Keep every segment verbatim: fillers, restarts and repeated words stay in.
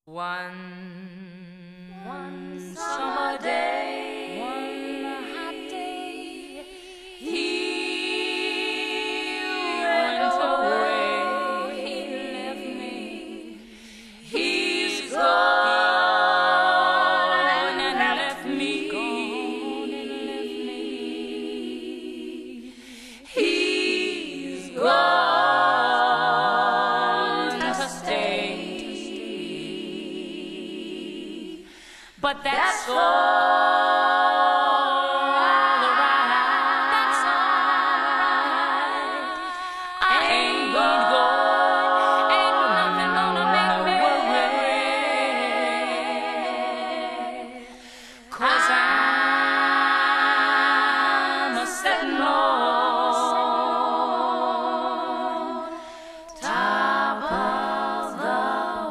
One, one summer day, one hot day, he went away, he left me, he's gone and left me, gone and left me, he's gone to stay. But that's all right. That's all right. I ain't gonna, ain't nothing gonna make me worry, 'cause I'm a sitting on top of the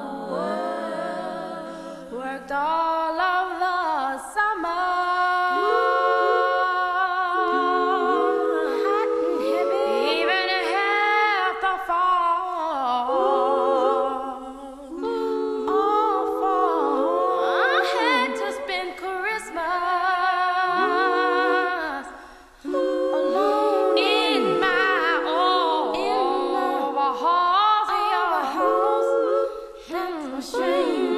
world. Worked all of the summer, hot and heavy, even half the fall, all fall. I had to spend Christmas alone in my own house. That's a shame.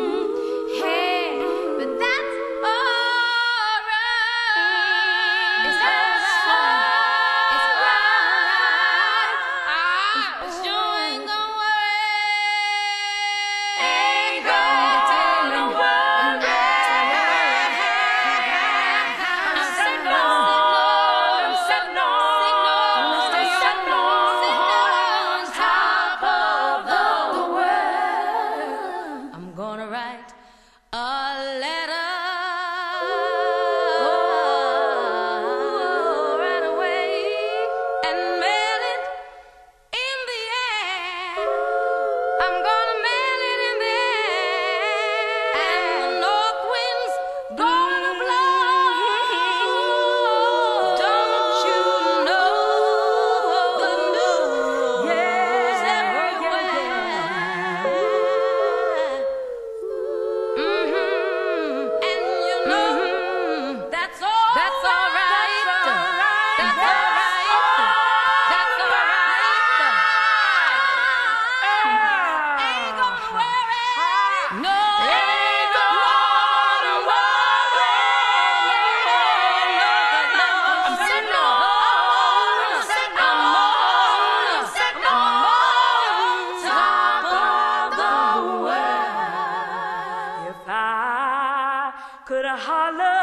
Gonna write a letter oh, right away and mail it in the air. I'm gonna mail it in the air, and the north wind's gonna blow. Don't you know the news yeah, everywhere? That's all. That's all right. That's all right. That's all right. Ain't gonna worry. No. Ain't gonna worry. I'm sitting on. I'm sitting on. I'm sitting on top of the world. If I could holler.